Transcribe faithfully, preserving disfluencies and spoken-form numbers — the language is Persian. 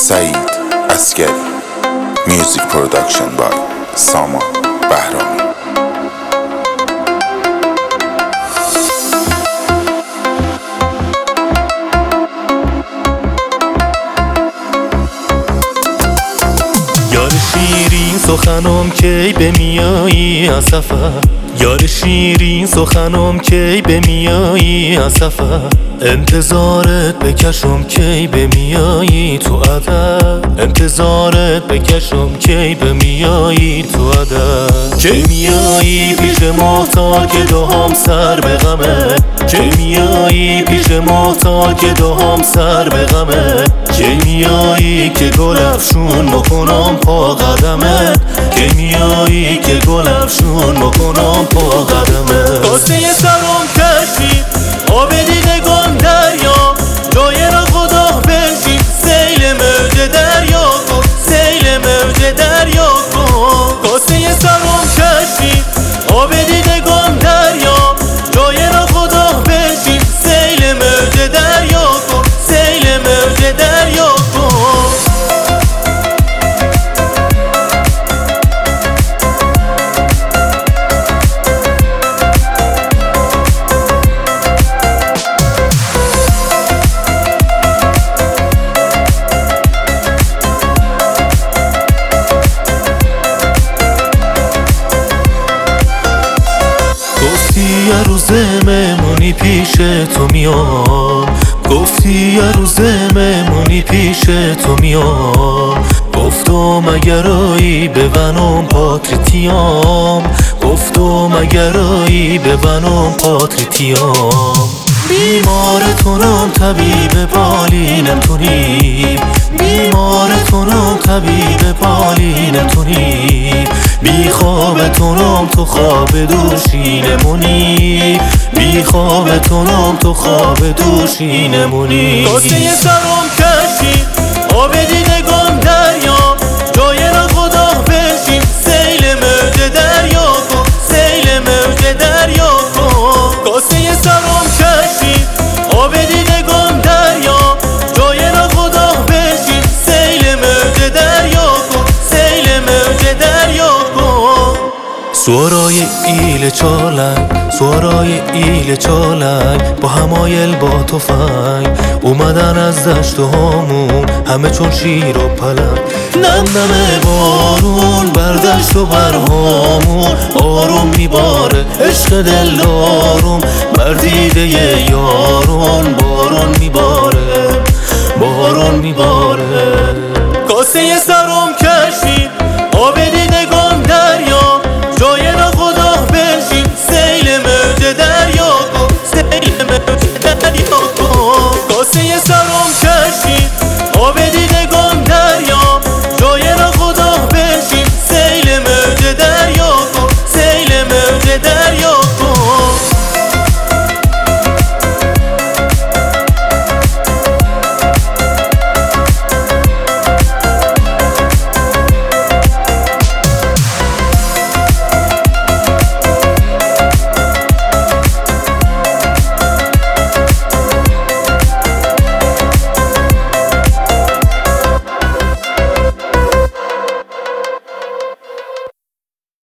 سعید عسگری. میوزیک پروداکشن بای سامان بهرامی. یار شیرین سخنم کی به میایی از سفر، یار شیرین سخنم کی به میایی از سفر، انتظارت بکشم کی به میایی تو عدد، انتظارت بکشم کی به میایی تو عدد، کی میایی پیش محتال که دوام سر به غمه، کی میایی پیش محتال که دوام سر به غمه، کی میایی که گل افشون بکنم پا قدمت، کی میایی که گل افشون بکنم پا قدمت. کاسه سرم کشید آب دیدگان دریا، جای را خدا بنشین سیل موج دریا کن، سیل موج دریا کن. کاسه سرم کشید آب دیدگان دریا، جای را خدا بنشین سیل موج دریا کن، سیل موج دریا کن. گفتی یه روز مهمونی پیش تو میام، گفتی یه روز مهمونی پیش تو میام، گفتم اگرایی به ونم پاتریتیام، گفتم اگرایی به ونم پاتریتیام. بیمارتونم طبیب بالینم تونی، بیمارتونم طبیب بالینم تونی، بی خوابتونم تو خواب دوشینمونی، بی خوابتونم تو خواب دوشینمونی. کاسه سرم کشید آب دیدگان دریا، جای را خدا بنشین سیل موج دریا کن، سیل موج دریا کن. کاسه سرم کشید آب دیدگان دریا، جای را خدا بنشین سیل موج دریا کن، سیل موج دریا کن. سورای ایل چالنگ، سورای ایل چالنگ، با همایل با تفنگ اومدن از دشت و همون همه چون شیر و پلنگ. نم نم بارون بر دشت و بر همون آروم میباره عشق دل دارم، بر دیده یارون بارون میباره.